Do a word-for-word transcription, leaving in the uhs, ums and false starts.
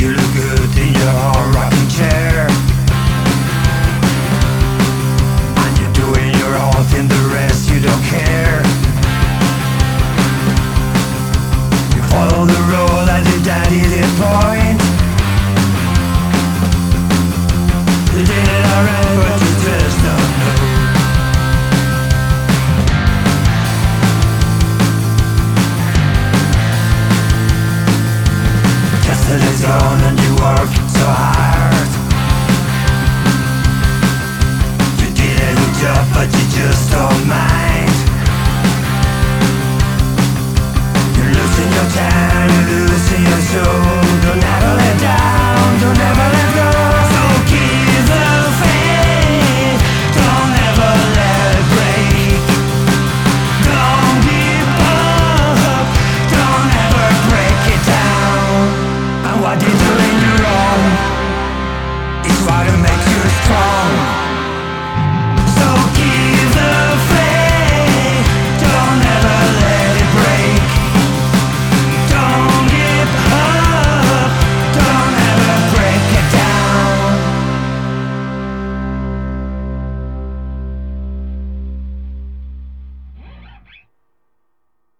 You look good in your rocking chair, and you're doing your own thing, the rest you don't care. You follow the road as your daddy did point. You did it alright, but you just don't know. Yesterday's gone and you work so hard. You did a good job, but you just don't mind. You're losing your time, you're losing your soul. Don't ever let down, don't ever let go. So keep the faith, don't ever let it break. Don't give up, don't ever break it down. And what did